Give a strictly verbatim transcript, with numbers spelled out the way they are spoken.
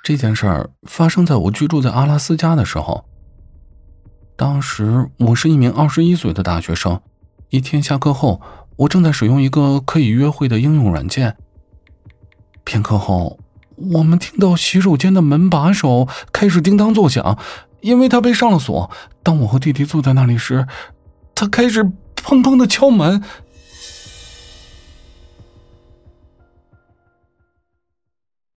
这件事儿发生在我居住在阿拉斯加的时候。当时我是一名二十一岁的大学生，一天下课后，我正在使用一个可以约会的应用软件。片刻后，我们听到洗手间的门把手开始叮当作响，因为它被上了锁。当我和弟弟坐在那里时，他开始砰砰地敲门，